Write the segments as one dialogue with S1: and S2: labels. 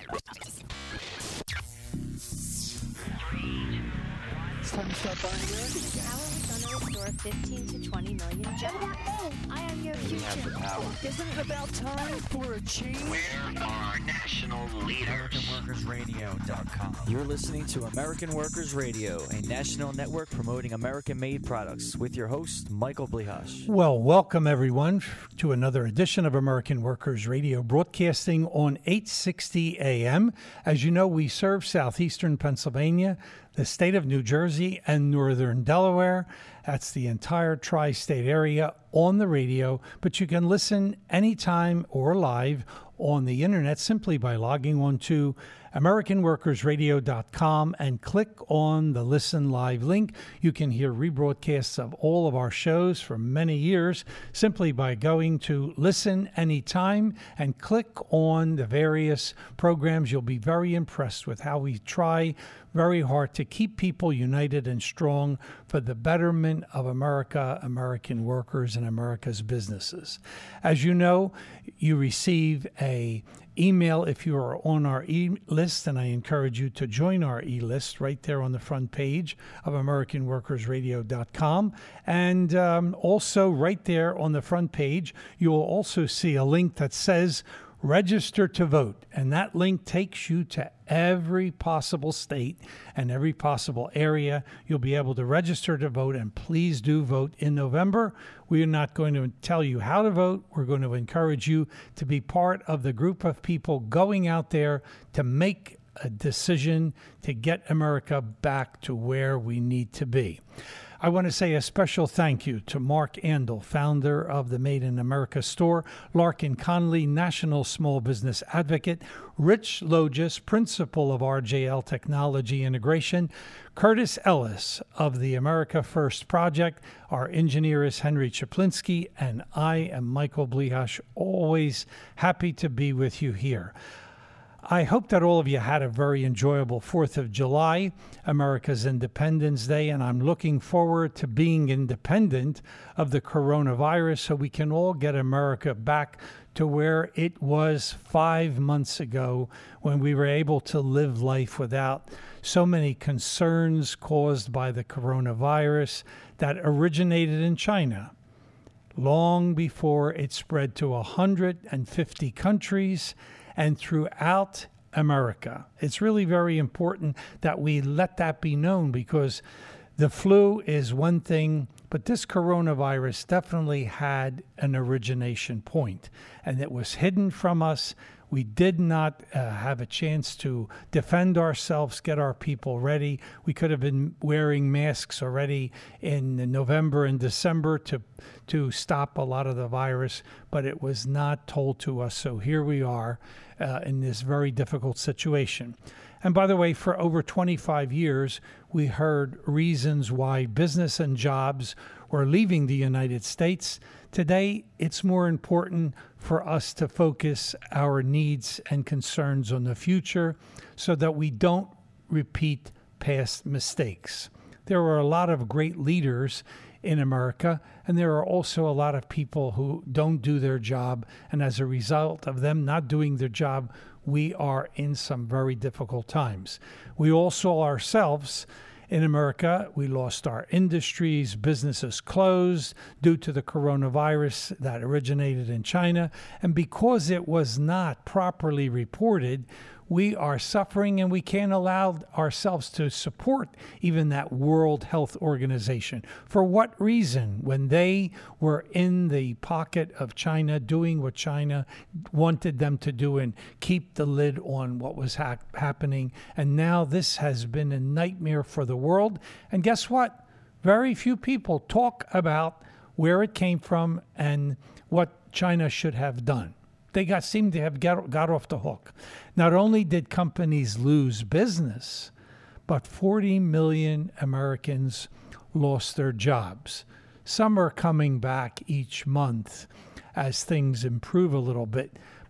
S1: It's time to start buying American again.
S2: How are we going to restore 15 to 20 million jobs? I am your future.
S1: Isn't it about time for a change?
S3: We're our national leaders.
S4: AmericanWorkersRadio.com.
S5: You're listening to American Workers Radio, a national network promoting American-made products, with your host, Michael Blihash.
S6: Well, welcome everyone to another edition of American Workers Radio, broadcasting on 860 AM. As you know, we serve southeastern Pennsylvania, the state of New Jersey, and northern Delaware. That's the entire tri-state area on the radio, but you can listen anytime or live on the internet simply by logging on to AmericanWorkersRadio.com and click on the Listen Live link. You can hear rebroadcasts of all of our shows for many years simply by going to Listen Anytime and click on the various programs. You'll be very impressed with how we try very hard to keep people united and strong for the betterment of America, American workers, and America's businesses. As you know, you receive a email if you are on our e-list, and I encourage you to join our e-list right there on the front page of AmericanWorkersRadio.com. And also right there on the front page, you will also see a link that says register to vote, and that link takes you to every possible state and every possible area. You'll be able to register to vote, and please do vote in November. We are not going to tell you how to vote. We're going to encourage you to be part of the group of people going out there to make a decision to get America back to where we need to be. I want to say a special thank you to Mark Andel, founder of the Made in America store, Larkin Conley, National Small Business Advocate, Rich Logis, Principal of RJL Technology Integration, Curtis Ellis of the America First Project. Our engineer is Henry Chaplinsky, and I am Michael Blihash, always happy to be with you here. I hope that all of you had a very enjoyable 4th of July, America's Independence Day, and I'm looking forward to being independent of the coronavirus so we can all get America back to where it was 5 months ago when we were able to live life without so many concerns caused by the coronavirus that originated in China long before it spread to 150 countries and throughout America. It's really very important that we let that be known, because the flu is one thing, but this coronavirus definitely had an origination point, and it was hidden from us. We did not have a chance to defend ourselves, get our people ready. We could have been wearing masks already in November and December to stop a lot of the virus, but it was not told to us. So here we are in this very difficult situation. And by the way, for over 25 years, we heard reasons why business and jobs were leaving the United States. Today, it's more important for us to focus our needs and concerns on the future so that we don't repeat past mistakes. There are a lot of great leaders in America, and there are also a lot of people who don't do their job, and as a result of them not doing their job, we are in some very difficult times. We all saw ourselves in America. We lost our industries, businesses closed due to the coronavirus that originated in China, and because it was not properly reported, we are suffering, and we can't allow ourselves to support even that World Health Organization. For what reason? When they were in the pocket of China, doing what China wanted them to do and keep the lid on what was happening. And now this has been a nightmare for the world. And guess what? Very few people talk about where it came from and what China should have done. They seem to have got off the hook. Not only did companies lose business, but 40 million Americans lost their jobs. Some are coming back each month as things improve a little bit.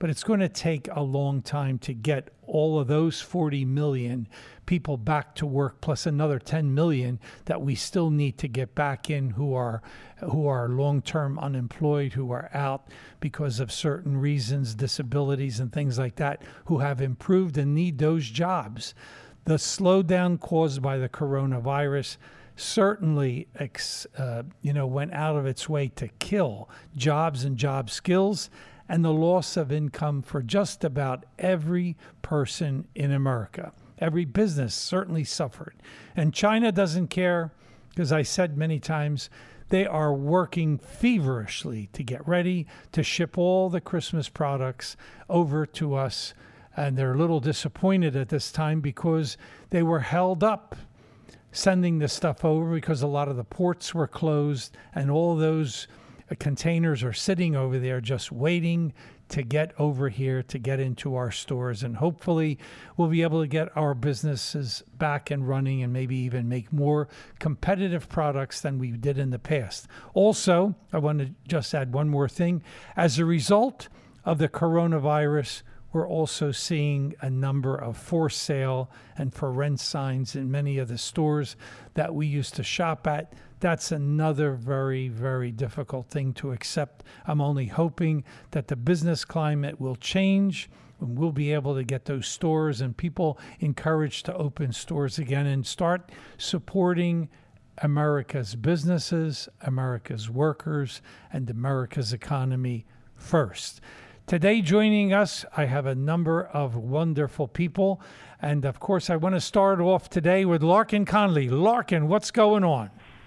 S6: but it's going to take a long time to get all of those 40 million people back to work, plus another 10 million that we still need to get back in who are long-term unemployed, who are out because of certain reasons, disabilities and things like that, who have improved and need those jobs. The slowdown caused by the coronavirus certainly went out of its way to kill jobs and job skills and the loss of income for just about every person in America. Every business certainly suffered. And China doesn't care, because I said many times, they are working feverishly to get ready to ship all the Christmas products over to us. And they're a little disappointed at this time because they were held up sending this stuff over because a lot of the ports were closed and all those containers are sitting over there just waiting to get over here, to get into our stores. And hopefully we'll be able to get our businesses back and running and maybe even make more competitive products than we did in the past. Also, I want to just add one more thing. As a result of the coronavirus, we're also seeing a number of for sale and for rent signs in many of the stores that we used to shop at. That's another very, very difficult thing to accept. I'm only hoping that the business climate will change and we'll be able to get those stores and people encouraged to open stores again and start supporting America's businesses, America's workers, and America's economy first. Today, joining us, I have a number of wonderful people. And of course, I want to start off today with Larkin Conley. Larkin, what's going on?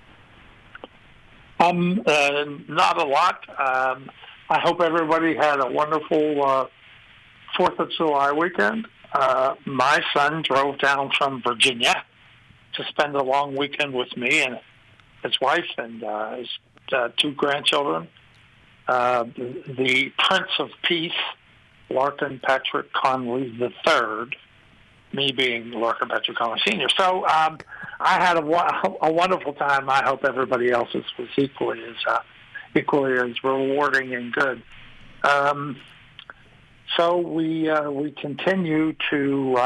S7: Not a lot. I hope everybody had a wonderful 4th of July weekend. My son drove down from Virginia to spend a long weekend with me and his wife and his 2 grandchildren. The Prince of Peace, Larkin Patrick Conley III, me being Larkin Patrick Conley Sr. So I had a wonderful time. I hope everybody else's was equally as rewarding and good. So we continue to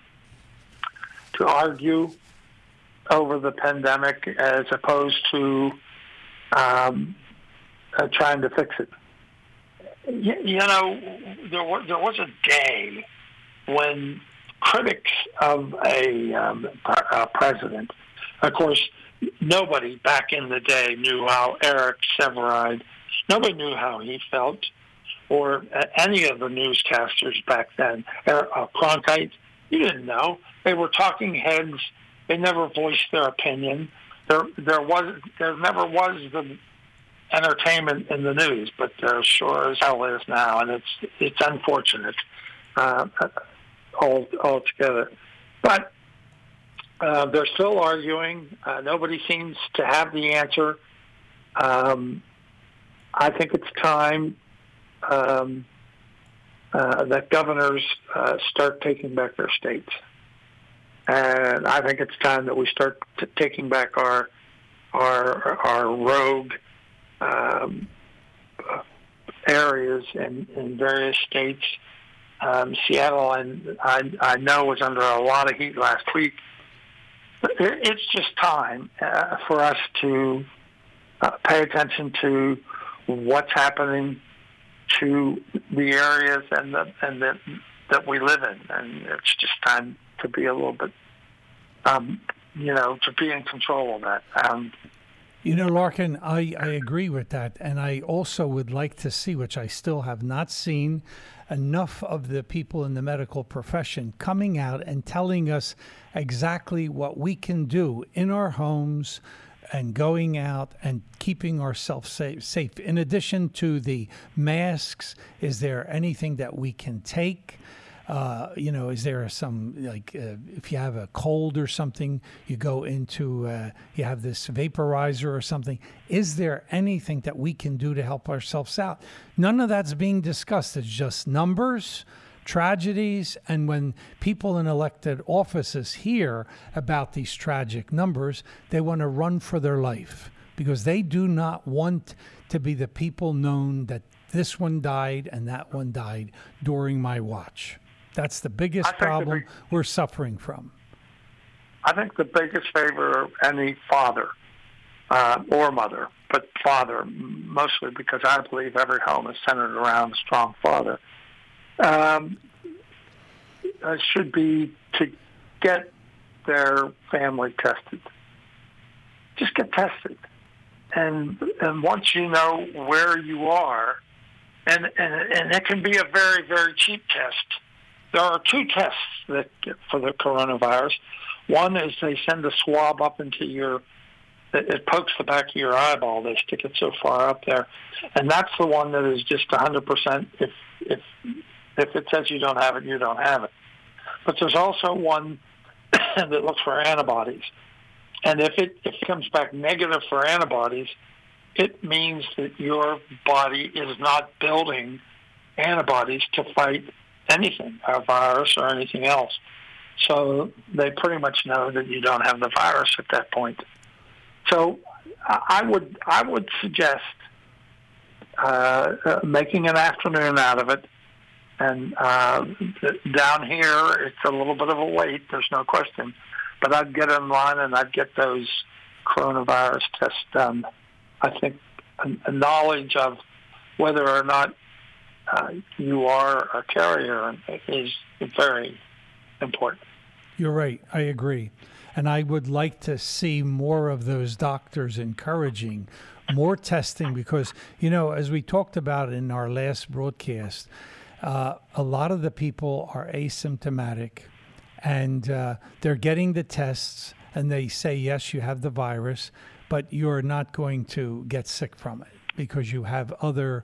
S7: argue over the pandemic as opposed to trying to fix it. There was a day when critics of a president, of course, nobody back in the day knew how Eric Sevareid, nobody knew how he felt, or any of the newscasters back then. Cronkite, you didn't know. They were talking heads. They never voiced their opinion. There never was the entertainment in the news, but there sure as hell is now, and it's unfortunate altogether. But they're still arguing. Nobody seems to have the answer. I think it's time that governors start taking back their states, and I think it's time that we start taking back our rogue areas in various states. Seattle, and I know, was under a lot of heat last week. But it's just time for us to pay attention to what's happening to the areas that we live in, and it's just time to be a little bit, to be in control of that.
S6: Larkin, I agree with that. And I also would like to see, which I still have not seen, enough of the people in the medical profession coming out and telling us exactly what we can do in our homes and going out and keeping ourselves safe. In addition to the masks, is there anything that we can take? Is there some, if you have a cold or something, you go into, you have this vaporizer or something. Is there anything that we can do to help ourselves out? None of that's being discussed. It's just numbers, tragedies, and when people in elected offices hear about these tragic numbers, they want to run for their life because they do not want to be the people known that this one died and that one died during my watch. That's the biggest
S7: I think
S6: problem we're suffering from.
S7: I think the biggest favor of any father or mother, but father mostly, because I believe every home is centered around a strong father, should be to get their family tested. Just get tested. And once you know where you are, and it can be a very, very cheap test. There are two tests for the coronavirus. One is they send a swab up into it pokes the back of your eyeball. They stick it so far up there. And that's the one that is just 100%. If it says you don't have it, you don't have it. But there's also one that looks for antibodies. And if it comes back negative for antibodies, it means that your body is not building antibodies to fight anything, a virus or anything else. So they pretty much know that you don't have the virus at that point. So I would suggest making an afternoon out of it. And down here, it's a little bit of a wait. There's no question. But I'd get in line and I'd get those coronavirus tests done. I think a knowledge of whether or not you are a carrier is very important.
S6: You're right. I agree. And I would like to see more of those doctors encouraging more testing because, as we talked about in our last broadcast, a lot of the people are asymptomatic and they're getting the tests and they say, yes, you have the virus, but you're not going to get sick from it because you have other,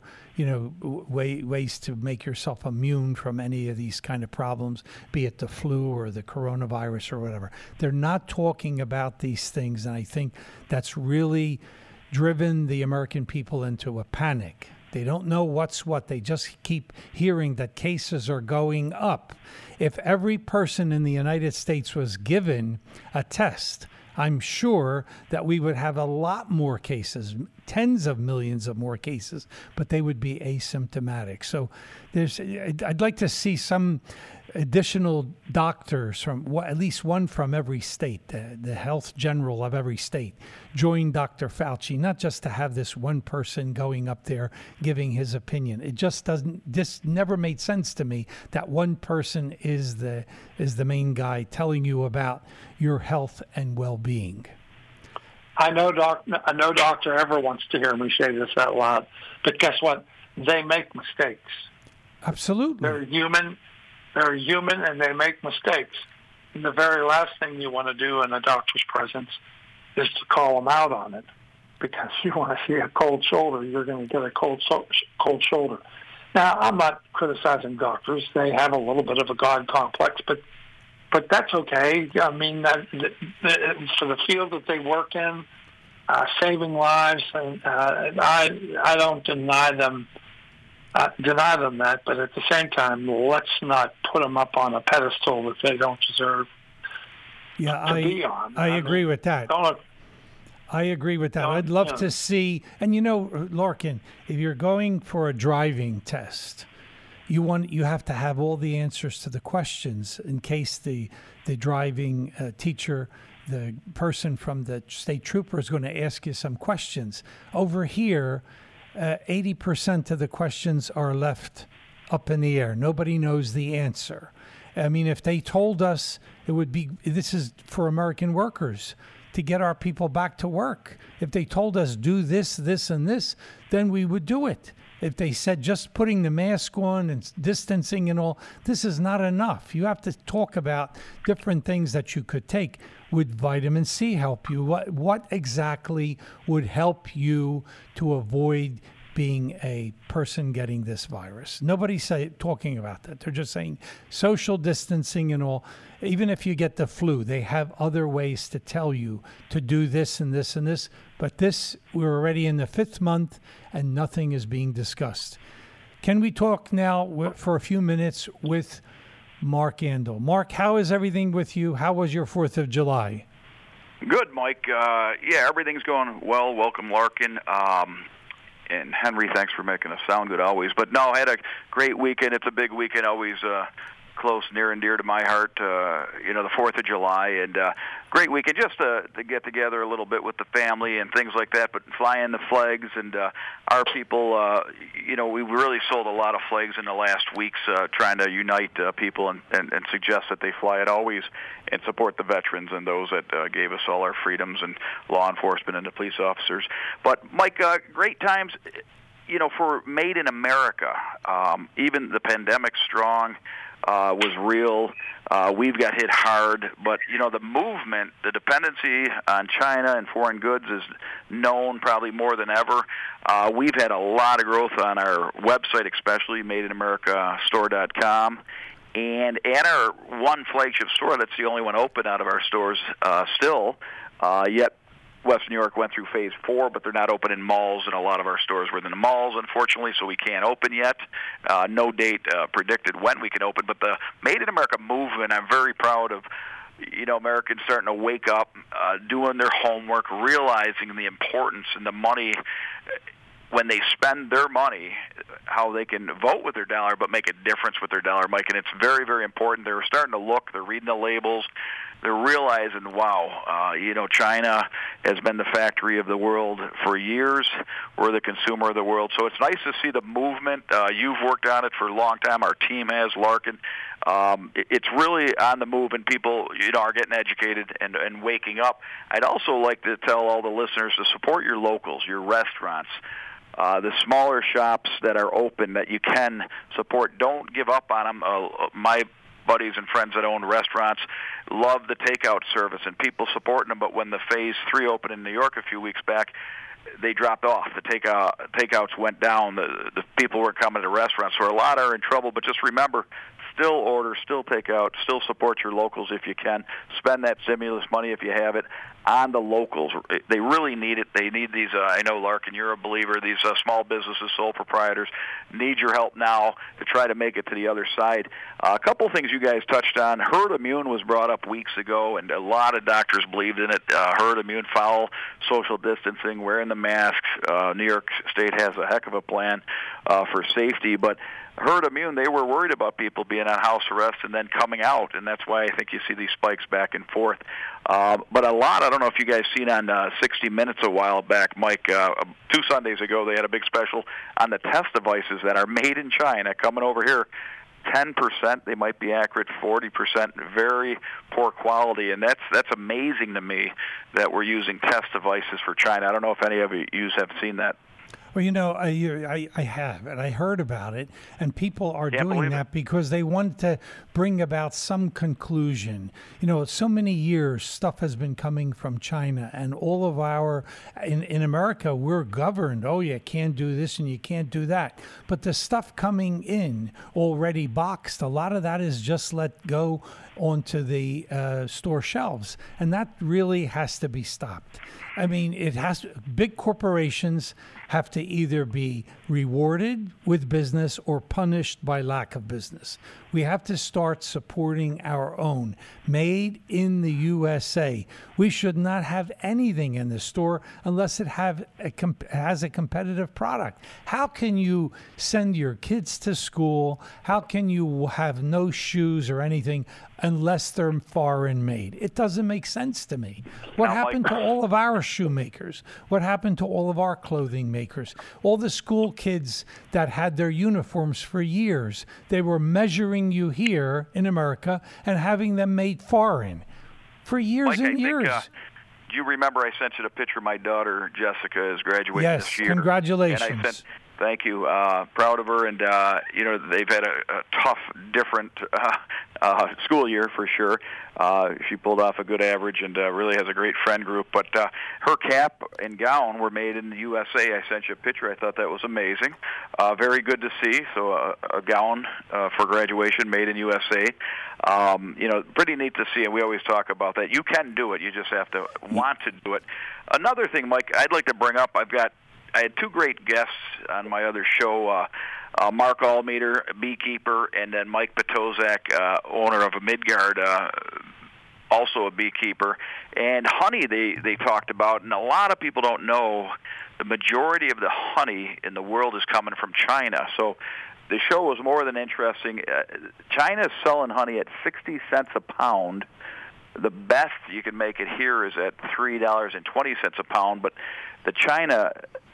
S6: ways to make yourself immune from any of these kind of problems, be it the flu or the coronavirus or whatever. They're not talking about these things, and I think that's really driven the American people into a panic. They don't know what's what. They just keep hearing that cases are going up. If every person in the United States was given a test, I'm sure that we would have a lot more cases, tens of millions of more cases, but they would be asymptomatic. So I'd like to see some additional doctors from at least one from every state, the health general of every state, join Dr. Fauci, not just to have this one person going up there giving his opinion. It just this never made sense to me that one person is the main guy telling you about your health and well-being.
S7: I know no doctor ever wants to hear me say this out loud, but guess what? They make mistakes.
S6: Absolutely.
S7: They're human and they make mistakes. And the very last thing you want to do in a doctor's presence is to call them out on it, because you want to see a cold shoulder, you're going to get a cold shoulder. Now, I'm not criticizing doctors. They have a little bit of a God complex, but that's okay. I mean, for the field that they work in, saving lives, and I don't deny them that, but at the same time, let's not put them up on a pedestal that they don't deserve to be on.
S6: I agree with that. I agree with that. I'd love to see, and Larkin, if you're going for a driving test, you have to have all the answers to the questions in case the driving teacher, the person from the state trooper, is going to ask you some questions. Over here, 80% of the questions are left up in the air. Nobody knows the answer. I mean, if they told us this is for American workers to get our people back to work. If they told us do this, this, and this, then we would do it. If they said just putting the mask on and distancing and all, this is not enough. You have to talk about different things that you could take. Would vitamin C help you? What exactly would help you to avoid being a person getting this virus? Nobody's talking about that. They're just saying social distancing and all. Even if you get the flu, they have other ways to tell you to do this and this and this. But we're already in the 5th month and nothing is being discussed. Can we talk now for a few minutes with Mark Andel? Mark, how is everything with you? How was your 4th of July?
S8: Good, Mike. Yeah, everything's going well. Welcome, Larkin. And Henry, thanks for making us sound good always. But no, I had a great weekend. It's a big weekend, always close, near and dear to my heart. The 4th of July, and great weekend just to get together a little bit with the family and things like that. But flying the flags, and our people, we really sold a lot of flags in the last weeks, trying to unite people and suggest that they fly it always and support the veterans and those that gave us all our freedoms, and law enforcement and the police officers. But Mike, great times, for Made in America. Even the pandemic strong. Was real. We've got hit hard, but the movement, the dependency on China and foreign goods is known probably more than ever. We've had a lot of growth on our website, especially MadeInAmericaStore.com, and at our one flagship store, that's the only one open out of our stores still. Yet West New York went through phase 4, but they're not open in malls, and a lot of our stores were in the malls, unfortunately, so we can't open yet. No date predicted when we can open, but the Made in America movement, I'm very proud of. Americans starting to wake up, doing their homework, realizing the importance and the money when they spend their money, how they can vote with their dollar but make a difference with their dollar, Mike, and it's very, very important. They're starting to look, they're reading the labels, they're realizing, wow, China has been the factory of the world for years. We're the consumer of the world. So it's nice to see the movement. You've worked on it for a long time. Our team has, Larkin. It's really on the move, and people, are getting educated and waking up. I'd also like to tell all the listeners to support your locals, your restaurants, the smaller shops that are open that you can support. Don't give up on them. My buddies and friends that own restaurants love the takeout service and people supporting them, but when the phase 3 opened in New York a few weeks back, they dropped off. The takeouts went down. The people were coming to restaurants, so a lot are in trouble. But just remember, still order, still take out, still support your locals if you can. Spend that stimulus money if you have it on the locals. They really need it. They need these, I know, Larkin, you're a believer, these small businesses, sole proprietors need your help now to try to make it to the other side. A couple things you guys touched on. Herd immune was brought up weeks ago, and a lot of doctors believed in it. Herd immune, follow social distancing, wearing the masks. New York State has a heck of a plan for safety, but herd immune, they were worried about people being on house arrest and then coming out, and that's why I think you see these spikes back and forth. But a lot, I don't know if you guys seen on 60 Minutes a while back, Mike, 2 Sundays ago, they had a big special on the test devices that are made in China coming over here. 10%, they might be accurate, 40%, very poor quality, and that's amazing to me that we're using test devices for China. I don't know if any of you have seen that.
S6: Well, I have, and I heard about it, and people are doing that because they want to bring about some conclusion. So many years, stuff has been coming from China, and all of in America, we're governed. Oh, you can't do this and you can't do that. But the stuff coming in already boxed, a lot of that is just let go onto the store shelves, and that really has to be stopped. I mean, big corporations have to either be rewarded with business or punished by lack of business. We have to start supporting our own, made in the USA. We should not have anything in the store unless it has a competitive product. How can you send your kids to school? How can you have no shoes or anything unless they're foreign made? It doesn't make sense to me. What happened to all of our shoemakers? What happened to all of our clothing makers? All the school kids that had their uniforms for years, they were measuring you here in America and having them made foreign for years
S8: Mike,
S6: and years.
S8: Do you remember I sent you the picture? My daughter Jessica is graduating this year.
S6: Yes, congratulations.
S8: And thank you. Proud of her, and they've had a tough, different school year for sure. She pulled off a good average and really has a great friend group. But her cap and gown were made in the USA. I sent you a picture. I thought that was amazing. Very good to see. So a gown for graduation made in USA. Pretty neat to see, and we always talk about that. You can do it. You just have to want to do it. Another thing, Mike, I'd like to bring up, I had 2 great guests on my other show, Mark Allmeter, beekeeper, and then Mike Petozak, owner of a Midgard also a beekeeper. And honey they talked about, and a lot of people don't know the majority of the honey in the world is coming from China. So the show was more than interesting. China is selling honey at 60 cents a pound. The best you can make it here is at $3.20 a pound, but the China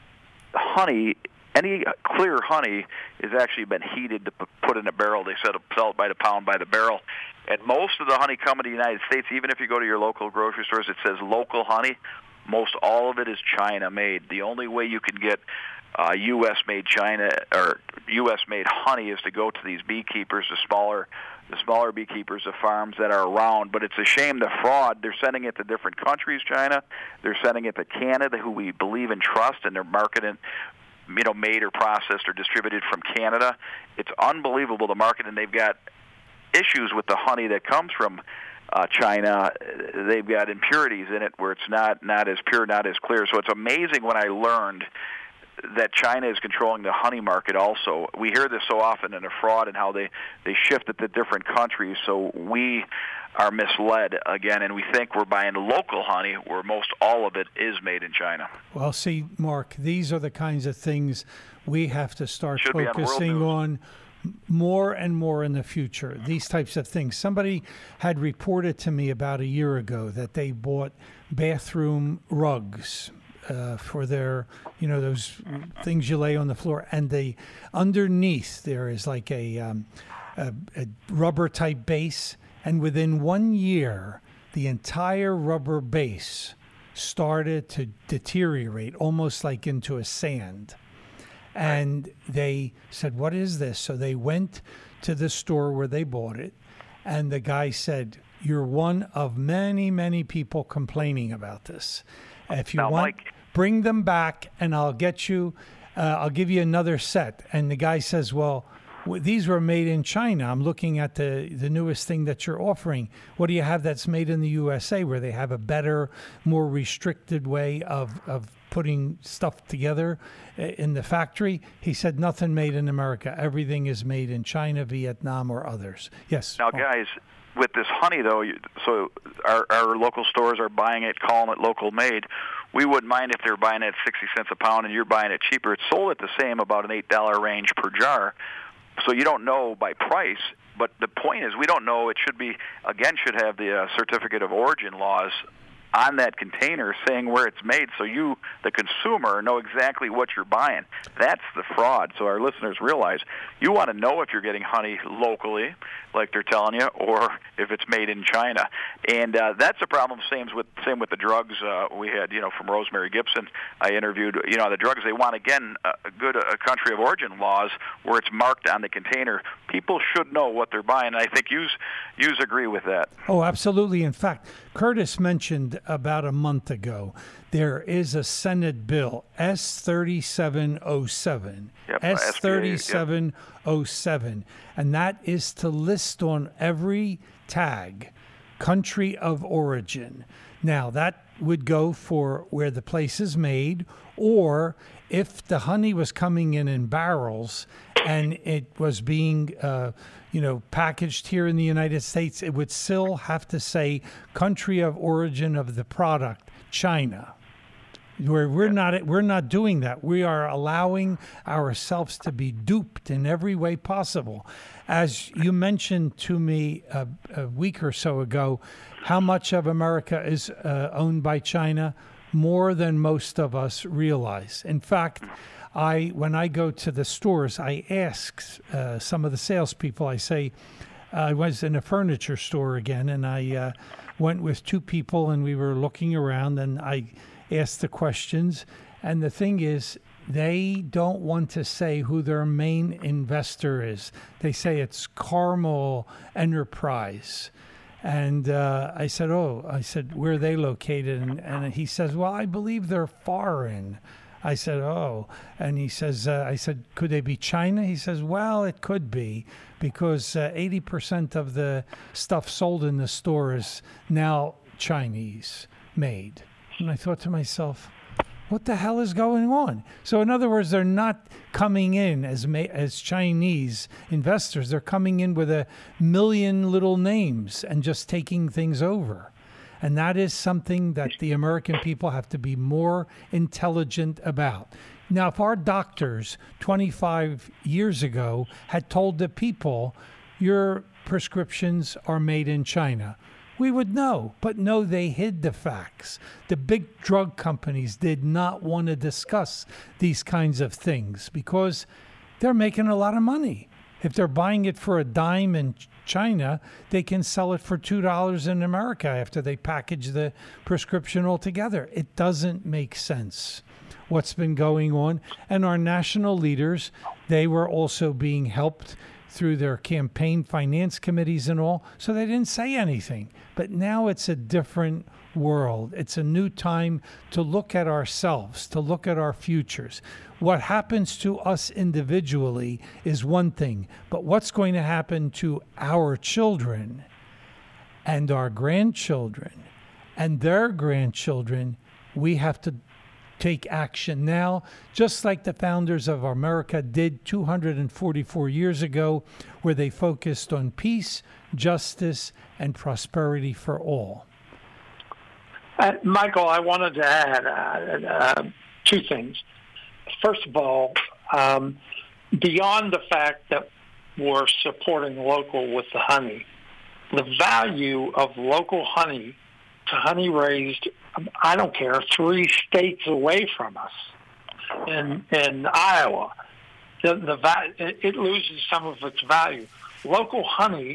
S8: honey, any clear honey, has actually been heated to put in a barrel. They sell it by the pound, by the barrel. And most of the honey coming to the United States, even if you go to your local grocery stores, it says local honey. Most all of it is China-made. The only way you can get U.S.-made China or U.S.-made honey is to go to these beekeepers, the smaller beekeepers, the farms that are around. But it's a shame the fraud. They're sending it to different countries, China. They're sending it to Canada, who we believe and trust, and they're marketing, made or processed or distributed from Canada. It's unbelievable, the market, and they've got issues with the honey that comes from China. They've got impurities in it where it's not as pure, not as clear. So it's amazing when I learned that China is controlling the honey market also. We hear this so often in a fraud and how they shift it to different countries, so we are misled again, and we think we're buying local honey where most all of it is made in China.
S6: Well, see, Mark, these are the kinds of things we have to start focusing on more and more in the future, these types of things. Somebody had reported to me about a year ago that they bought bathroom rugs for their, those things you lay on the floor, and underneath there is like a rubber type base, and within 1 year, the entire rubber base started to deteriorate, almost like into a sand. And they said, "What is this?" So they went to the store where they bought it, and the guy said, "You're one of many, many people complaining about this. If you want,
S8: Mike,
S6: bring them back, and I'll get you. I'll give you another set." And the guy says, "Well, these were made in China. I'm looking at the newest thing that you're offering. What do you have that's made in the USA, where they have a better, more restricted way of putting stuff together in the factory?" He said, "Nothing made in America. Everything is made in China, Vietnam, or others." Yes.
S8: Now, guys, with this honey, though, so our local stores are buying it, calling it local made. We wouldn't mind if they're buying it at 60 cents a pound and you're buying it cheaper. It's sold at the same, about an $8 range per jar. So you don't know by price, but the point is we don't know. It should have the certificate of origin laws on that container saying where it's made, so you, the consumer, know exactly what you're buying. That's the fraud. So our listeners realize you want to know if you're getting honey locally, like they're telling you, or if it's made in China. And that's a problem. Same with the drugs we had, from Rosemary Gibson. I interviewed, the drugs. They want, again, a country of origin laws where it's marked on the container. People should know what they're buying. And I think you agree with that.
S6: Oh, absolutely. In fact, Curtis mentioned about a month ago, there is a Senate bill, S3707.
S8: Yep,
S6: S3707. And that is to list on every tag country of origin. Now, that would go for where the place is made, or if the honey was coming in barrels and it was being packaged here in the United States, it would still have to say country of origin of the product, China. We're not doing that. We are allowing ourselves to be duped in every way possible. As you mentioned to me a week or so ago, how much of America is owned by China? More than most of us realize. In fact, when I go to the stores, I ask some of the salespeople, I say, I was in a furniture store again, and I went with two people, and we were looking around, and I asked the questions. And the thing is, they don't want to say who their main investor is. They say it's Carmel Enterprise. And I said, where are they located? And he says, well, I believe they're foreign. I said, oh. And he says, I said, could they be China? He says, well, it could be, because 80% of the stuff sold in the store is now Chinese made. And I thought to myself, What the hell is going on? So in other words, they're not coming in as Chinese investors. They're coming in with a million little names and just taking things over. And that is something that the American people have to be more intelligent about. Now, if our doctors 25 years ago had told the people, your prescriptions are made in China, we would know. But no, they hid the facts. The big drug companies did not want to discuss these kinds of things because they're making a lot of money. If they're buying it for a dime in China, they can sell it for $2 in America after they package the prescription altogether. It doesn't make sense what's been going on. And our national leaders, they were also being helped through their campaign finance committees and all, so they didn't say anything. But now it's a different world. It's a new time to look at ourselves, to look at our futures. What happens to us individually is one thing, but what's going to happen to our children and our grandchildren and their grandchildren, we have to take action now, just like the founders of America did 244 years ago, where they focused on peace, justice, and prosperity for all.
S7: Michael, I wanted to add two things. First of all, beyond the fact that we're supporting local with the honey, the value of local honey to honey raised, I don't care, 3 states away from us in Iowa, it loses some of its value. Local honey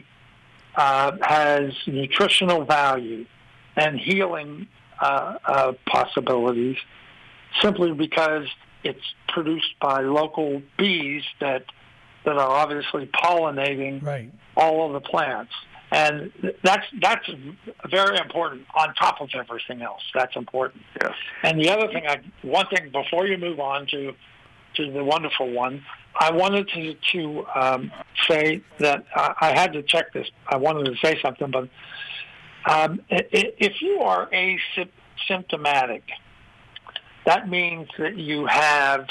S7: has nutritional value and healing possibilities simply because it's produced by local bees that are obviously pollinating all of the plants. And that's very important on top of everything else. That's important.
S8: Yes.
S7: And the other thing, one thing before you move on to the wonderful one, I wanted to say that I had to check this. I wanted to say something, but if you are asymptomatic, that means that you have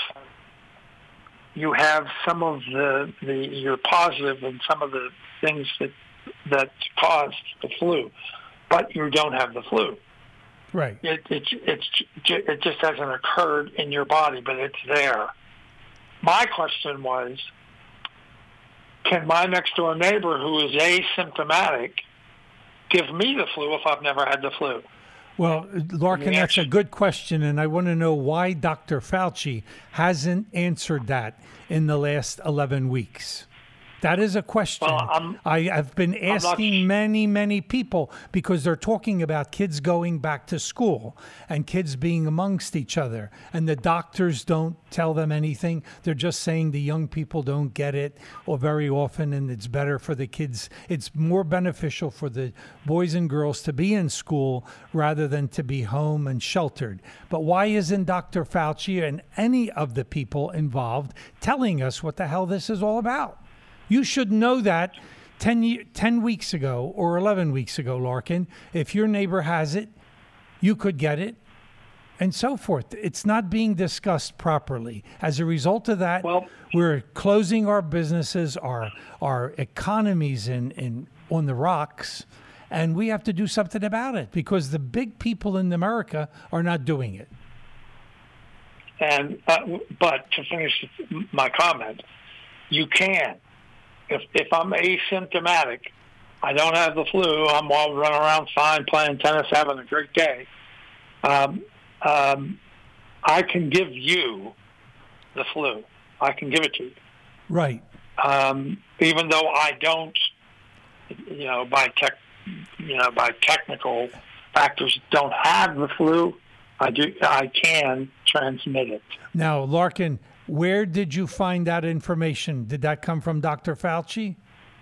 S7: some of you're positive in some of the things that caused the flu, but you don't have the flu.
S6: Right.
S7: It just hasn't occurred in your body, but it's there. My question was, can my next door neighbor who is asymptomatic give me the flu if I've never had the flu?
S6: Well, Larkin, that's a good question, and I want to know why Dr. Fauci hasn't answered that in the last 11 weeks. That is a question. Well, I've been asking many people because they're talking about kids going back to school and kids being amongst each other. And the doctors don't tell them anything. They're just saying the young people don't get it or very often, and it's better for the kids. It's more beneficial for the boys and girls to be in school rather than to be home and sheltered. But why isn't Dr. Fauci and any of the people involved telling us what the hell this is all about? You should know that 10 weeks ago or 11 weeks ago, Larkin. If your neighbor has it, you could get it, and so forth. It's not being discussed properly. As a result of that, we're closing our businesses, our economies on the rocks, and we have to do something about it because the big people in America are not doing it.
S7: And but to finish my comment, you can. If I'm asymptomatic, I don't have the flu, I'm all running around fine, playing tennis, having a great day, I can give you the flu. I can give it to you.
S6: Right.
S7: Even though I don't, by technical factors, don't have the flu, I can transmit it.
S6: Now, Larkin, where did you find that information? Did that come from Dr. Fauci?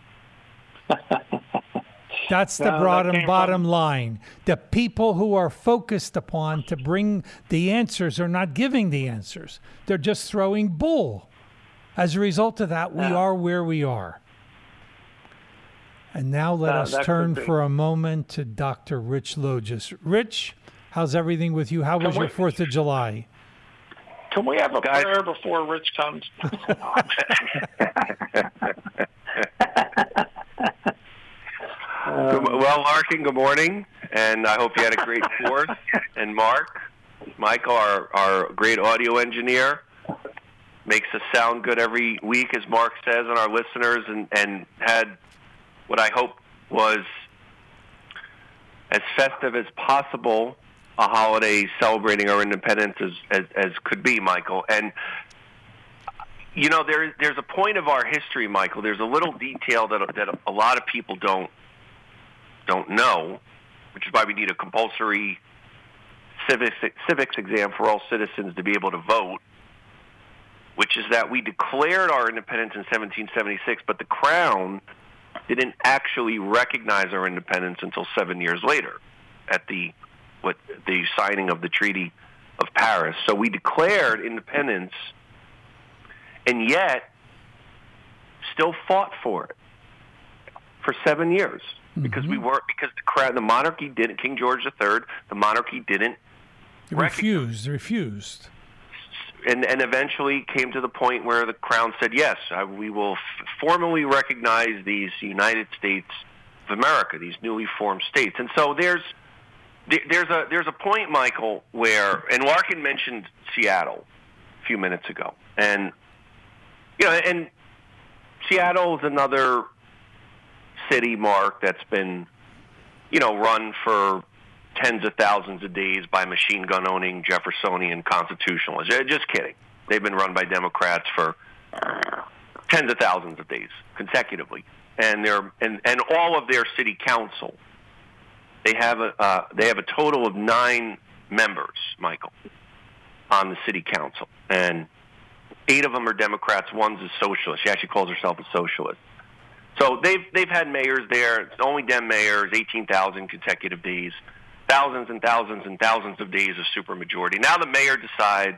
S6: That's the bottom line. The people who are focused upon to bring the answers are not giving the answers. They're just throwing bull. As a result of that, we are where we are. And now let us turn for a moment to Dr. Rich Logis. Rich, how's everything with you? How was your 4th of July?
S7: Can we have a prayer before Rich comes?
S9: Well, Larkin, good morning, and I hope you had a great 4th. And Michael, our great audio engineer, makes us sound good every week, as Mark says, and our listeners, and had what I hope was as festive as possible a holiday celebrating our independence as could be, Michael. And you know, there's a point of our history, Michael. There's a little detail that a lot of people don't know, which is why we need a compulsory civics exam for all citizens to be able to vote, which is that we declared our independence in 1776, but the Crown didn't actually recognize our independence until 7 years later at the signing of the Treaty of Paris. So we declared independence and yet still fought for it for 7 years because the monarchy didn't. King George III, the monarchy didn't.
S6: Refused.
S9: And eventually came to the point where the Crown said, yes, we will formally recognize these United States of America, these newly formed states. And so there's a point, Michael, where, and Larkin mentioned Seattle a few minutes ago, and and Seattle is another city, Mark, that's been run for tens of thousands of days by machine gun owning Jeffersonian constitutionalists. Just kidding. They've been run by Democrats for tens of thousands of days consecutively, and all of their city council. They have a total of 9 members, Michael, on the city council, and 8 of them are Democrats. One's a socialist. She actually calls herself a socialist. So they've had mayors there. It's only them mayors. 18,000 consecutive days, thousands and thousands and thousands of days of supermajority. Now the mayor decides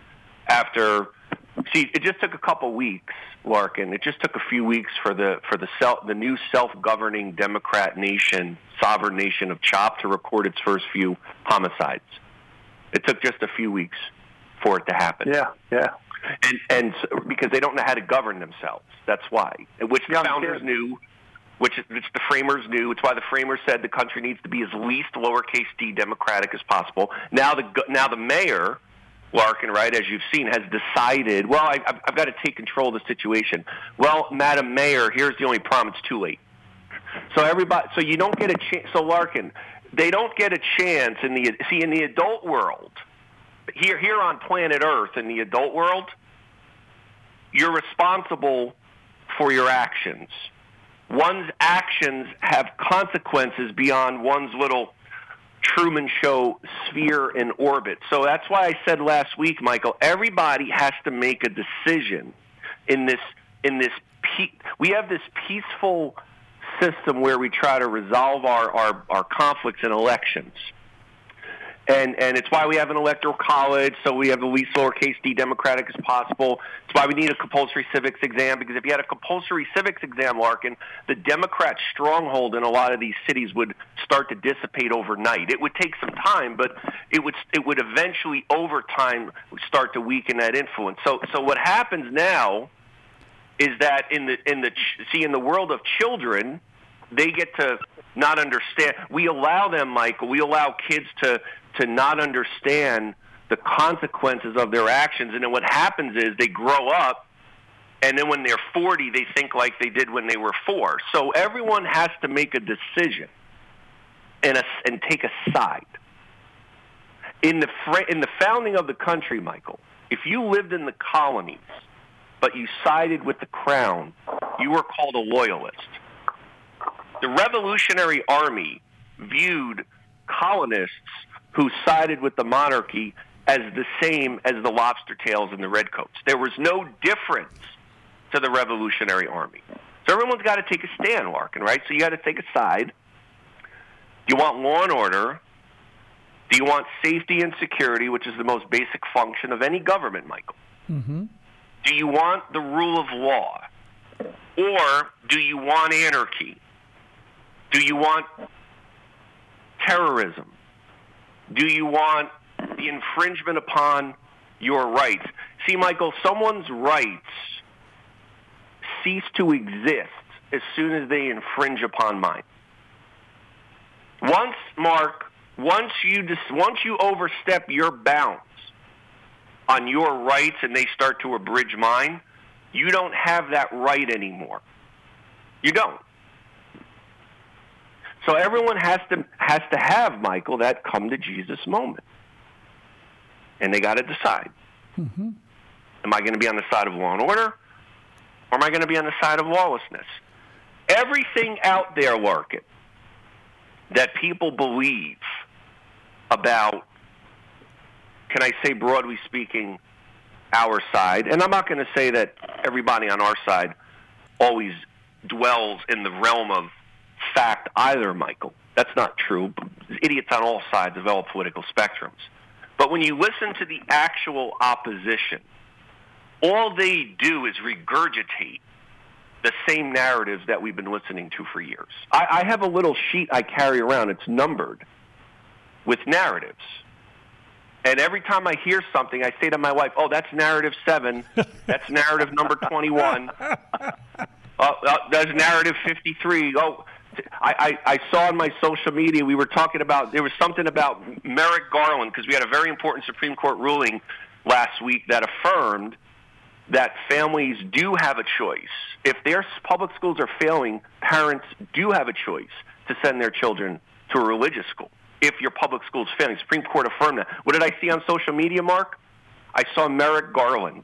S9: it just took a couple weeks, Larkin. It just took a few weeks for the new self-governing Democrat nation, sovereign nation of CHOP to record its first few homicides. It took just a few weeks for it to happen.
S7: Yeah.
S9: And because they don't know how to govern themselves. That's why. Which the founders knew, which the framers knew. It's why the framers said the country needs to be as least lowercase d democratic as possible. Now the mayor, Larkin, right, as you've seen, has decided, well, I've got to take control of the situation. Well, Madam Mayor, here's the only problem. It's too late. So you don't get a chance. So Larkin, they don't get a chance in the adult world. Here on planet Earth, in the adult world, you're responsible for your actions. One's actions have consequences beyond one's little Truman Show sphere and orbit. So that's why I said last week, Michael, everybody has to make a decision in this. We have this peaceful system where we try to resolve our conflicts in elections. And it's why we have an electoral college, so we have the least lowercase d democratic as possible. It's why we need a compulsory civics exam, because if you had a compulsory civics exam, Larkin, the Democrat stronghold in a lot of these cities would start to dissipate overnight. It would take some time, but it would eventually, over time, start to weaken that influence. So what happens now is that in the world of children, they get to not understand. We allow them, Michael. We allow kids to not understand the consequences of their actions, and then what happens is they grow up, and then when they're 40, they think like they did when they were 4. So everyone has to make a decision and take a side. In the founding of the country, Michael, if you lived in the colonies but you sided with the Crown, you were called a loyalist. The Revolutionary Army viewed colonists who sided with the monarchy as the same as the lobster tails and the redcoats. There was no difference to the Revolutionary Army. So everyone's got to take a stand, Larkin, right? So you got to take a side. Do you want law and order? Do you want safety and security, which is the most basic function of any government, Michael?
S6: Mm-hmm.
S9: Do you want the rule of law? Or do you want anarchy? Do you want terrorism? Do you want the infringement upon your rights. See, Michael, someone's rights cease to exist as soon as they infringe upon mine. Once you overstep your bounds on your rights and they start to abridge mine, you don't have that right anymore. You don't. So everyone has to have, Michael, that come to Jesus moment. And they got to decide. Mm-hmm. Am I going to be on the side of law and order? Or am I going to be on the side of lawlessness? Everything out there, Larkin, that people believe about, can I say broadly speaking, our side, and I'm not going to say that everybody on our side always dwells in the realm of fact either, Michael. That's not true. Idiots on all sides of all political spectrums. But when you listen to the actual opposition, all they do is regurgitate the same narratives that we've been listening to for years. I have a little sheet I carry around. It's numbered with narratives. And every time I hear something, I say to my wife, oh, that's narrative 7. That's narrative number 21. That's narrative 53. Oh, I saw on my social media we were talking about, there was something about Merrick Garland, because we had a very important Supreme Court ruling last week that affirmed that families do have a choice. If their public schools are failing, parents do have a choice to send their children to a religious school. If your public school is failing, Supreme Court affirmed that. What did I see on social media, Mark? I saw Merrick Garland.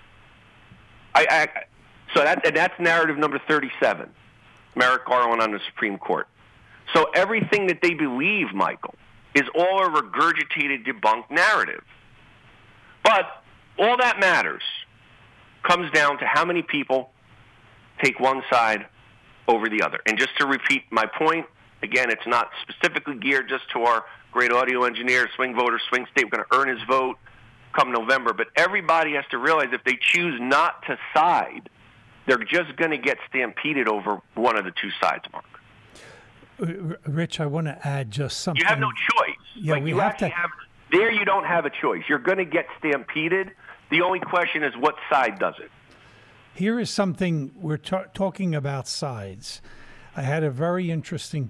S9: So that's narrative number 37, Merrick Garland on the Supreme Court. So everything that they believe, Michael, is all a regurgitated, debunked narrative. But all that matters comes down to how many people take one side over the other. And just to repeat my point, again, it's not specifically geared just to our great audio engineer, swing voter, swing state. We're going to earn his vote come November. But everybody has to realize if they choose not to side, they're just going to get stampeded over one of the two sides, Mark.
S6: Rich, I want to add just something.
S9: You have no choice.
S6: Yeah,
S9: like
S6: we
S9: you
S6: have to.
S9: There you don't have a choice. You're going to get stampeded. The only question is what side does it?
S6: Here is something we're talking about sides. I had a very interesting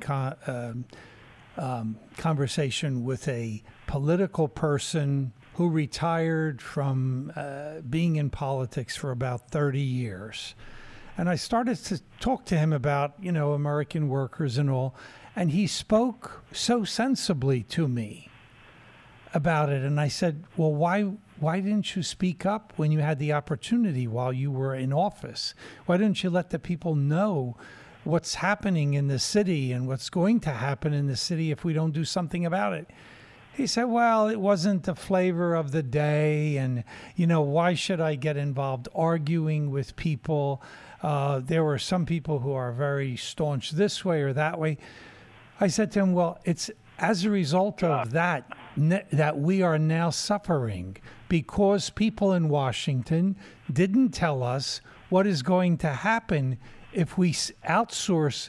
S6: conversation with a political person who retired from being in politics for about 30 years. And I started to talk to him about, American workers and all. And he spoke so sensibly to me about it. And I said, well, why didn't you speak up when you had the opportunity while you were in office? Why didn't you let the people know what's happening in the city and what's going to happen in the city if we don't do something about it? He said, well, it wasn't the flavor of the day. And, why should I get involved arguing with people? There were some people who are very staunch this way or that way. I said to him, well, it's as a result of that we are now suffering because people in Washington didn't tell us what is going to happen if we outsource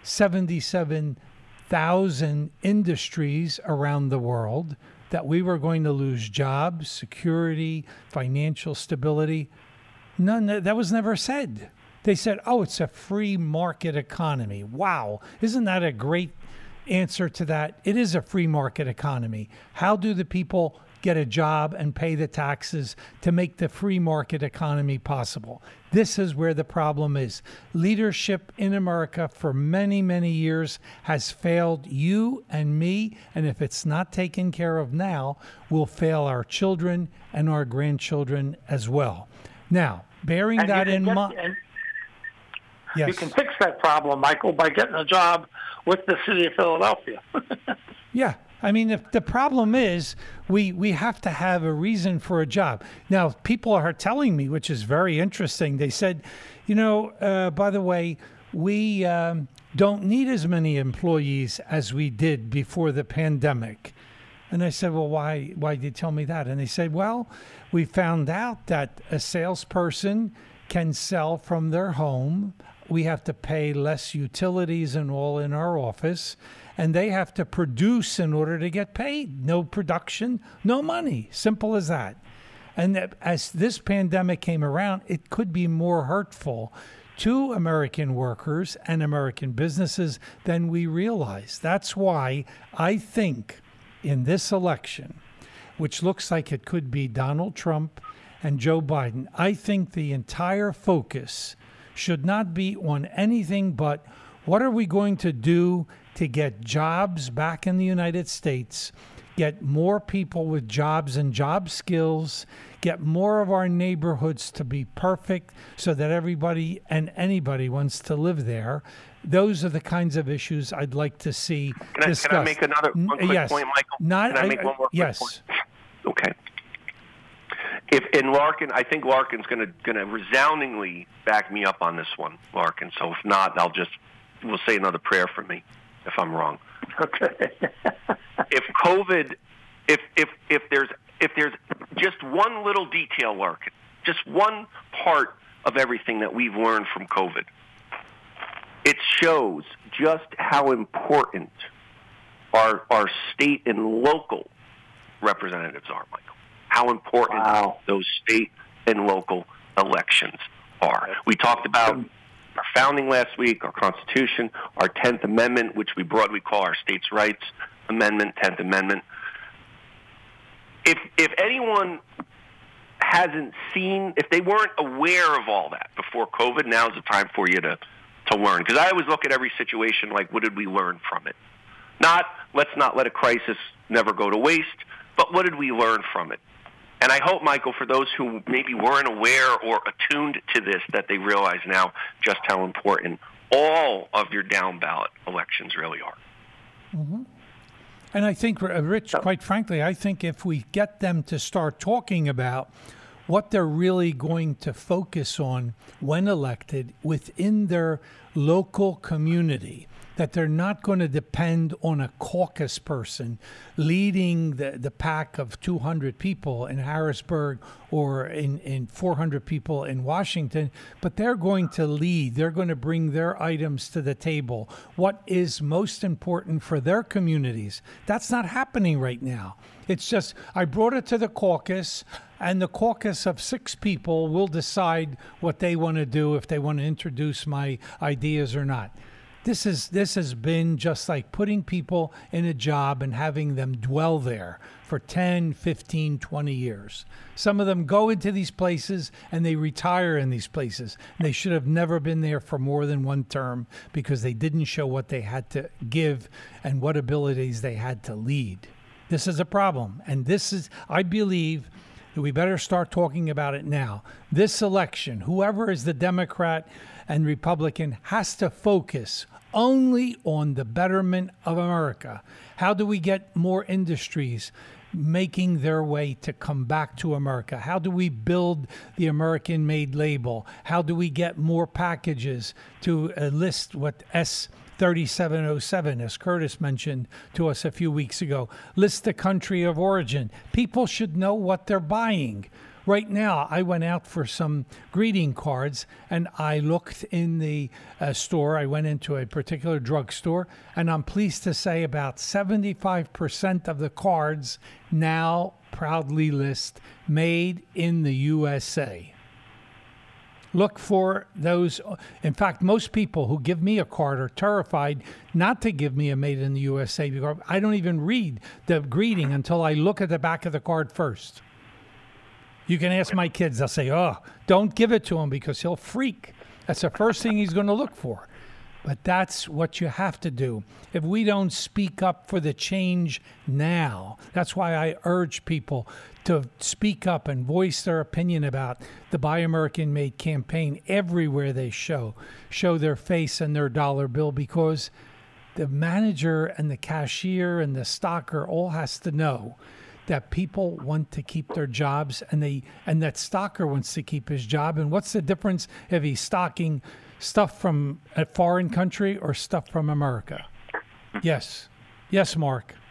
S6: 77,000 industries around the world, that we were going to lose jobs, security, financial stability. None, that was never said. They said, oh, it's a free market economy. Wow. Isn't that a great answer to that? It is a free market economy. How do the people get a job and pay the taxes to make the free market economy possible? This is where the problem is. Leadership in America for many, many years has failed you and me, and if it's not taken care of now, will fail our children and our grandchildren as well. Now, bearing that in mind... Yes.
S7: You can fix that problem, Michael, by getting a job with the city of Philadelphia.
S6: Yeah. I mean, if the problem is we have to have a reason for a job. Now, people are telling me, which is very interesting, they said, by the way, we don't need as many employees as we did before the pandemic. And I said, well, why did you tell me that? And they said, well, we found out that a salesperson can sell from their home. We have to pay less utilities and all in our office, and they have to produce in order to get paid. No production, no money. Simple as that. And that as this pandemic came around, it could be more hurtful to American workers and American businesses than we realize. That's why I think in this election, which looks like it could be Donald Trump and Joe Biden, I think the entire focus should not be on anything but what are we going to do to get jobs back in the United States, get more people with jobs and job skills, get more of our neighborhoods to be perfect so that everybody and anybody wants to live there. Those are the kinds of issues I'd like to see discussed.
S9: Can I make another one quick point, Michael? Can I make one more quick point? Okay. In Larkin, I think Larkin's going to resoundingly back me up on this one, Larkin. So if not, we'll say another prayer for me if I'm wrong.
S7: Okay.
S9: If COVID, if there's just one little detail, Larkin, just one part of everything that we've learned from COVID, it shows just how important our state and local representatives are, Michael. How important those state and local elections are. We talked about our founding last week, our Constitution, our 10th Amendment, which we broadly call our States' Rights Amendment, 10th Amendment. If anyone hasn't seen, if they weren't aware of all that before COVID, now's the time for you to learn. Because I always look at every situation like, what did we learn from it? Let's not let a crisis never go to waste, but what did we learn from it? And I hope, Michael, for those who maybe weren't aware or attuned to this, that they realize now just how important all of your down-ballot elections really are.
S6: Mm-hmm. And I think, Rich, quite frankly, I think if we get them to start talking about what they're really going to focus on when elected within their local community, that they're not going to depend on a caucus person leading the pack of 200 people in Harrisburg or in 400 people in Washington, but they're going to lead. They're going to bring their items to the table. What is most important for their communities? That's not happening right now. It's just, I brought it to the caucus, and the caucus of 6 people will decide what they want to do, if they want to introduce my ideas or not. This has been just like putting people in a job and having them dwell there for 10, 15, 20 years. Some of them go into these places and they retire in these places. They should have never been there for more than one term because they didn't show what they had to give and what abilities they had to lead. This is a problem. And this is, I believe, that we better start talking about it now. This election, whoever is the Democrat and Republican, has to focus only on the betterment of America. How do we get more industries making their way to come back to America? How do we build the American-made label? How do we get more packages to list what S3707, as Curtis mentioned to us a few weeks ago, list the country of origin? People should know what they're buying. Right now, I went out for some greeting cards, and I looked in the store. I went into a particular drugstore, and I'm pleased to say about 75% of the cards now proudly list made in the USA. Look for those. In fact, most people who give me a card are terrified not to give me a made in the USA because I don't even read the greeting until I look at the back of the card first. You can ask my kids. They'll say, oh, don't give it to him because he'll freak. That's the first thing he's going to look for. But that's what you have to do. If we don't speak up for the change now, that's why I urge people to speak up and voice their opinion about the Buy American Made campaign everywhere they show their face and their dollar bill, because the manager and the cashier and the stocker all has to know that people want to keep their jobs, and that stocker wants to keep his job. And what's the difference if he's stocking stuff from a foreign country or stuff from America? Yes, Mark.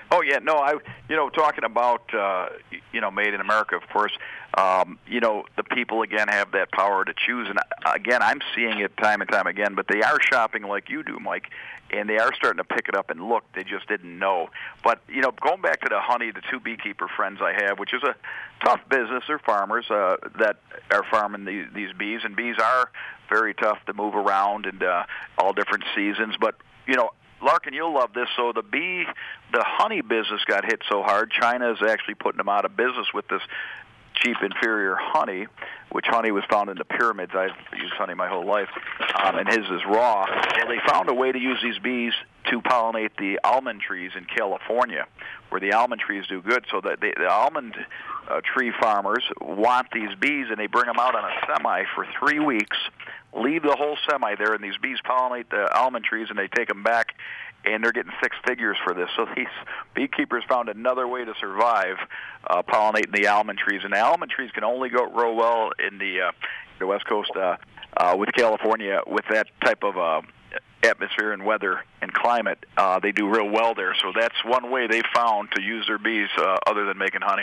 S8: Oh yeah, no, talking about made in America, of course. The people again have that power to choose, and again, I'm seeing it time and time again. But they are shopping like you do, Mike, and they are starting to pick it up and look. They just didn't know. But going back to the honey, the two beekeeper friends I have, which is a tough business. They're farmers that are farming these bees, and bees are very tough to move around and all different seasons. But Larkin, you'll love this. So the honey business got hit so hard, China is actually putting them out of business with this cheap, inferior honey, which honey was found in the pyramids. I've used honey my whole life, and his is raw. Well, they found a way to use these bees to pollinate the almond trees in California, where the almond trees do good. So that the almond tree farmers want these bees, and they bring them out on a semi for 3 weeks, leave the whole semi there, and these bees pollinate the almond trees, and they take them back, and they're getting six figures for this. So these beekeepers found another way to survive pollinating the almond trees. And the almond trees can only grow well in the West Coast with California, with that type of atmosphere and weather and climate. They do real well there. So that's one way they found to use their bees other than making honey.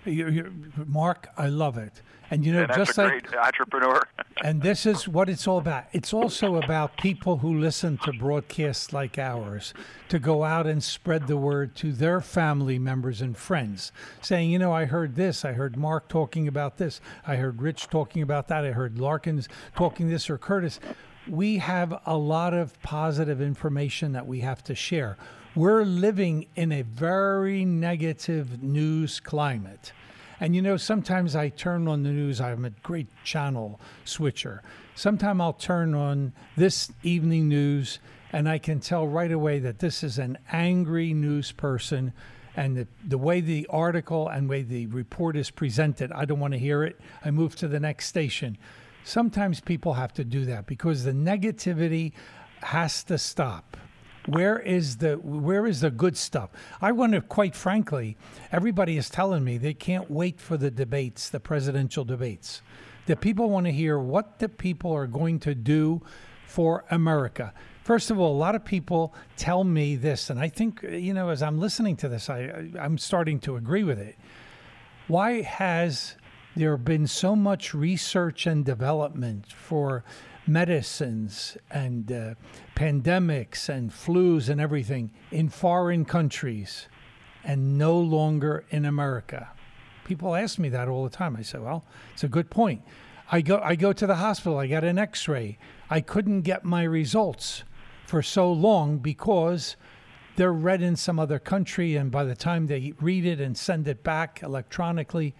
S6: Mark, I love it. And
S8: that's
S6: just
S8: a
S6: like
S8: great entrepreneur.
S6: And this is what it's all about. It's also about people who listen to broadcasts like ours to go out and spread the word to their family members and friends, saying, I heard this. I heard Mark talking about this. I heard Rich talking about that. I heard Larkins talking this, or Curtis. We have a lot of positive information that we have to share. We're living in a very negative news climate. And sometimes I turn on the news. I'm a great channel switcher. Sometimes I'll turn on this evening news, and I can tell right away that this is an angry news person. And the way the article and way the report is presented, I don't want to hear it. I move to the next station. Sometimes people have to do that because the negativity has to stop. Where is the good stuff? I wonder, quite frankly, everybody is telling me they can't wait for the debates, the presidential debates. The people want to hear what the people are going to do for America. First of all, a lot of people tell me this, and I think, as I'm listening to this, I'm starting to agree with it. Why has there been so much research and development for medicines and pandemics and flus and everything in foreign countries and no longer in America? People ask me that all the time. I say, well, it's a good point. I go to the hospital. I got an X-ray. I couldn't get my results for so long because they're read in some other country, and by the time they read it and send it back electronically,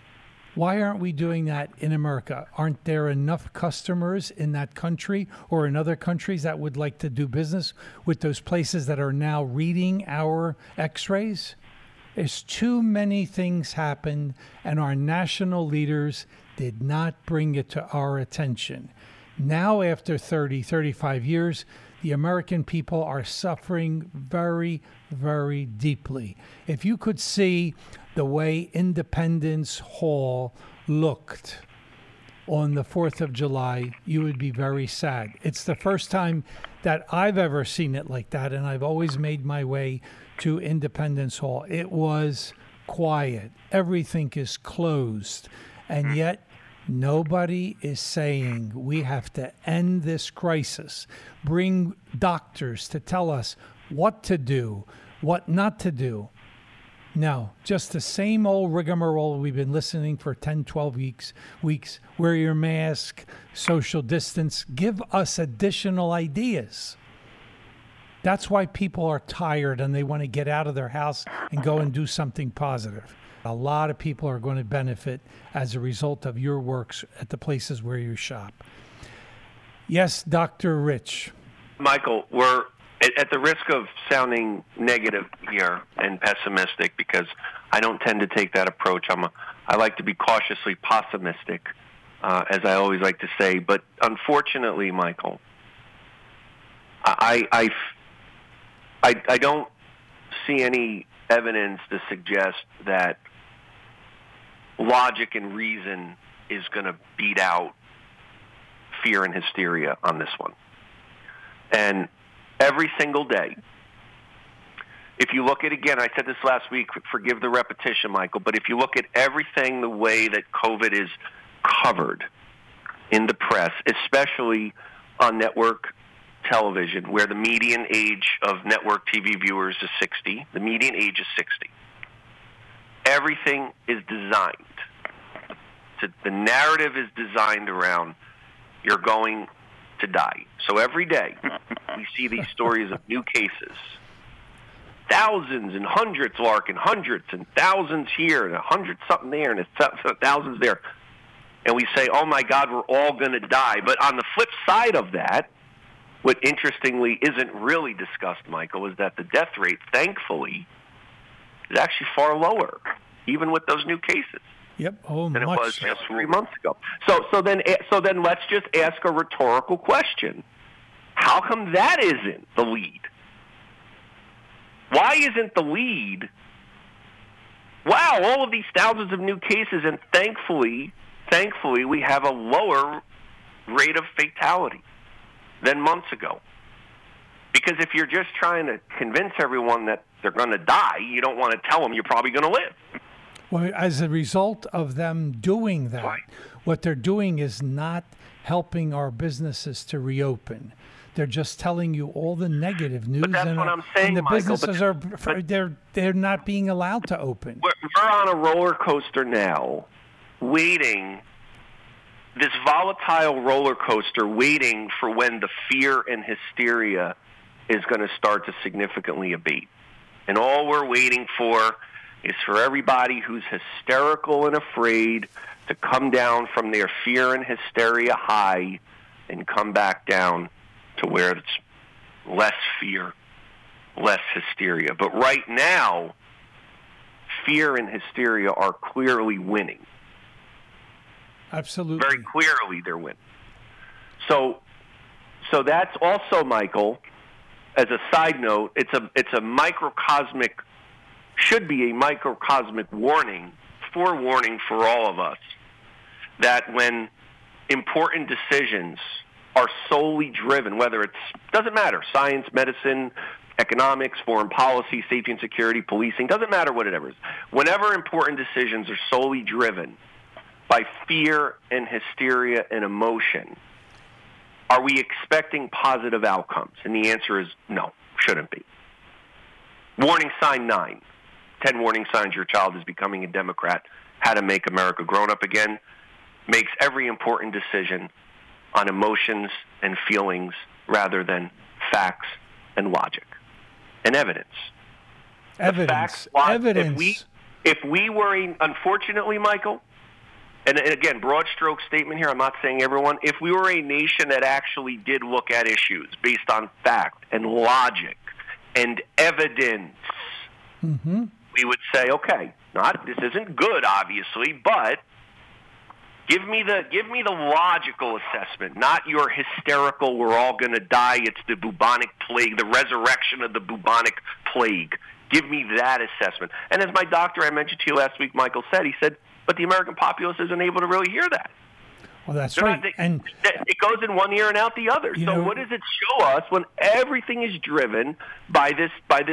S6: why aren't we doing that in America? Aren't there enough customers in that country or in other countries that would like to do business with those places that are now reading our X-rays? There's too many things happened, and our national leaders did not bring it to our attention. Now, after 30, 35 years, the American people are suffering very, very deeply. If you could see the way Independence Hall looked on the 4th of July, you would be very sad. It's the first time that I've ever seen it like that, and I've always made my way to Independence Hall. It was quiet. Everything is closed. And yet, nobody is saying we have to end this crisis, bring doctors to tell us what to do, what not to do. No, just the same old rigmarole we've been listening for 10, 12 weeks. Wear your mask, social distance. Give us additional ideas. That's why people are tired and they want to get out of their house and go and do something positive. A lot of people are going to benefit as a result of your works at the places where you shop. Yes, Dr. Rich.
S9: Michael, we're at the risk of sounding negative here and pessimistic, because I don't tend to take that approach. I like to be cautiously pessimistic, as I always like to say. But unfortunately, Michael, I don't see any evidence to suggest that logic and reason is going to beat out fear and hysteria on this one. And every single day, if you look at, again, I said this last week, forgive the repetition, Michael, but if you look at everything the way that COVID is covered in the press, especially on network television, where the median age of network TV viewers is 60, the median age is 60. Everything is designed. The narrative is designed around you're going to die. So every day we see these stories of new cases. Thousands and hundreds, Larkin, hundreds and thousands here and 100-something there and thousands there. And we say, oh, my God, we're all going to die. But on the flip side of that, what interestingly isn't really discussed, Michael, is that the death rate, thankfully, is actually far lower, even with those new cases.
S6: Yep.
S9: Than it was just 3 months ago. So then let's just ask a rhetorical question. How come that isn't the lead? Why isn't the lead, wow, all of these thousands of new cases, and thankfully, we have a lower rate of fatality than months ago. Because if you're just trying to convince everyone that they're going to die, you don't want to tell them you're probably going to live.
S6: Well, as a result of them doing that,
S9: right.
S6: What they're doing is not helping our businesses to reopen. They're just telling you all the negative news,
S9: but that's what I'm saying,
S6: and the
S9: Michael,
S6: businesses they're not being allowed to open.
S9: We're on a roller coaster now, waiting. This volatile roller coaster, waiting for when the fear and hysteria is going to start to significantly abate. And all we're waiting for is for everybody who's hysterical and afraid to come down from their fear and hysteria high and come back down to where it's less fear, less hysteria. But right now, fear and hysteria are clearly winning.
S6: Absolutely.
S9: Very clearly they're winning. So that's also, Michael, as a side note, it's a microcosmic, should be a microcosmic warning for all of us, that when important decisions are solely driven, whether doesn't matter, science, medicine, economics, foreign policy, safety and security, policing, doesn't matter what it ever is. Whenever important decisions are solely driven by fear and hysteria and emotion, are we expecting positive outcomes? And the answer is no, shouldn't be. Warning sign 9. 10 warning signs your child is becoming a Democrat. How to make America grown up again. Makes every important decision on emotions and feelings rather than facts and logic and evidence.
S6: Evidence.
S9: If we were, unfortunately, Michael, and again, broad stroke statement here, I'm not saying everyone, if we were a nation that actually did look at issues based on fact and logic and evidence, we would say, okay, this isn't good, obviously, but give me the logical assessment, not your hysterical, we're all going to die, it's the bubonic plague, the resurrection of the bubonic plague. Give me that assessment. And as my doctor I mentioned to you last week, Michael, said, he said, but the American populace isn't able to really hear that.
S6: Well, that's right.
S9: And it goes in one ear and out the other. So what does it show us when everything is driven by this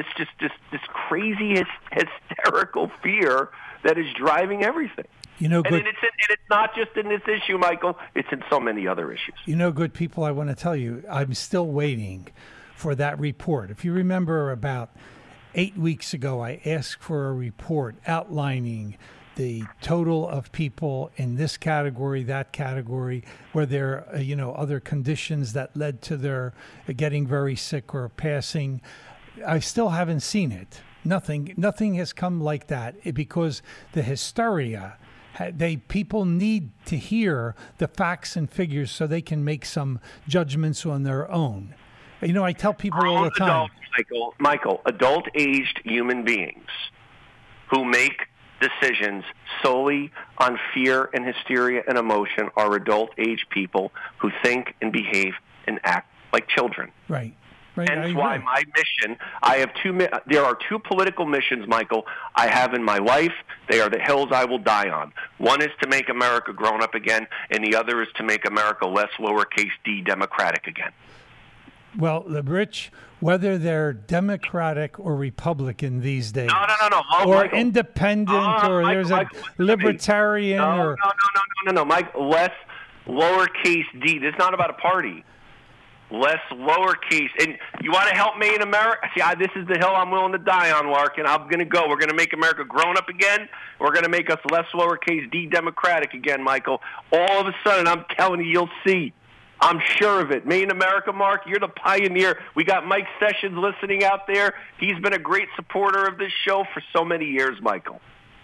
S9: crazy hysterical fear that is driving everything? And it's not just in this issue, Michael. It's in so many other issues.
S6: Good people, I want to tell you, I'm still waiting for that report. If you remember, about 8 weeks ago, I asked for a report outlining the total of people in this category, that category, where there are, other conditions that led to their getting very sick or passing. I still haven't seen it. Nothing has come like that, because the hysteria, people need to hear the facts and figures so they can make some judgments on their own. I tell people all the time.
S9: Michael, adult-aged human beings who make decisions solely on fear and hysteria and emotion are adult-aged people who think and behave and act like children.
S6: Right.
S9: Hence why my mission, there are 2 political missions, Michael, I have in my life. They are the hills I will die on. One is to make America grown up again, and the other is to make America less lowercase d democratic again.
S6: Well, Rich, whether they're Democratic or Republican these days,
S9: No. Oh,
S6: or
S9: Michael.
S6: independent, or
S9: Michael,
S6: there's a
S9: Michael, listen to me.
S6: libertarian, or
S9: No, Mike. Less lowercase d. This is not about a party. Less lowercase. And you want to help me in America? See, this is the hill I'm willing to die on, Larkin. I'm going to go. We're going to make America grown up again. We're going to make us less lowercase d democratic again, Michael. All of a sudden, I'm telling you, you'll see. I'm sure of it. Made in America, Mark, you're the pioneer. We got Mike Sessions listening out there. He's been a great supporter of this show for so many years, Michael.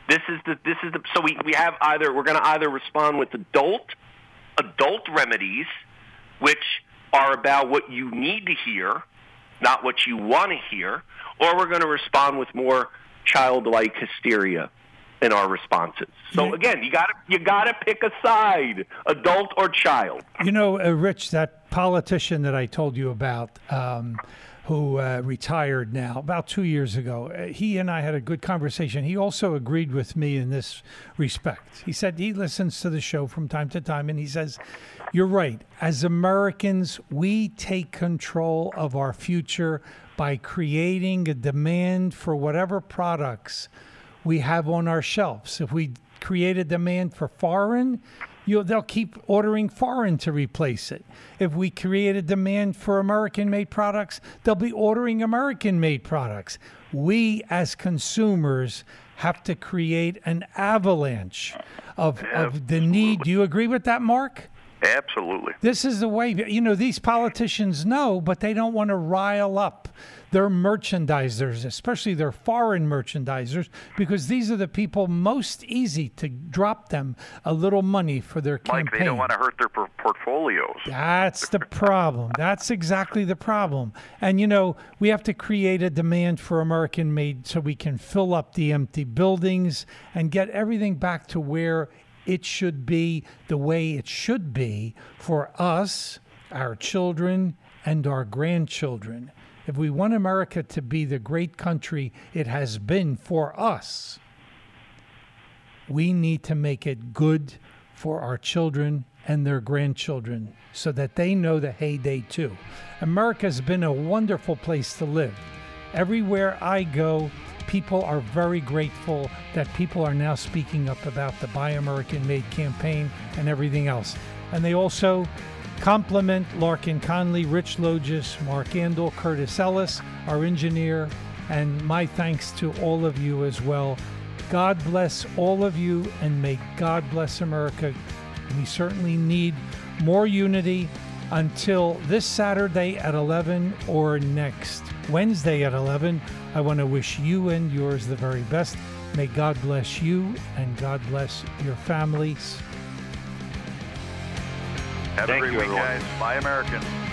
S9: So we have we're going to either respond with adult remedies, which are about what you need to hear, not what you want to hear, or we're going to respond with more childlike hysteria in our responses. So again, you got to pick a side, adult or child.
S6: You know, Rich, that politician that I told you about, who retired now about 2 years ago, he and I had a good conversation. He also agreed with me in this respect. He said he listens to the show from time to time, and he says, you're right. As Americans, we take control of our future by creating a demand for whatever products we have on our shelves. If we create a demand for foreign, they'll keep ordering foreign to replace it. If we create a demand for American-made products, they'll be ordering American-made products. We, as consumers, have to create an avalanche of the need. Do you agree with that, Mark?
S8: Absolutely.
S6: This is the way, these politicians know, but they don't want to rile up their merchandisers, especially their foreign merchandisers, because these are the people most easy to drop them a little money for their campaign.
S8: Mike, they don't want to hurt their portfolios.
S6: That's the problem. That's exactly the problem. And, we have to create a demand for American-made so we can fill up the empty buildings and get everything back to where it should be, the way it should be for us, our children, and our grandchildren. If we want America to be the great country it has been for us, we need to make it good for our children and their grandchildren so that they know the heyday too. America's been a wonderful place to live. Everywhere I go, people are very grateful that people are now speaking up about the Buy American Made campaign and everything else. And they also compliment Larkin Conley, Rich Logis, Mark Andel, Curtis Ellis, our engineer, and my thanks to all of you as well. God bless all of you, and may God bless America. We certainly need more unity. Until this Saturday at 11 or next Wednesday at 11, I want to wish you and yours the very best. May God bless you and God bless your families.
S8: Have a great week, guys. Buy American.